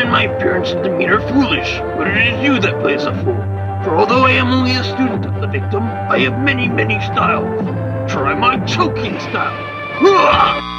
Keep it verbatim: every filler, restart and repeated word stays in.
find my appearance and demeanor foolish, but it is you that plays a fool. For although I am only a student of the victim, I have many, many styles. Try my choking style. Hooah!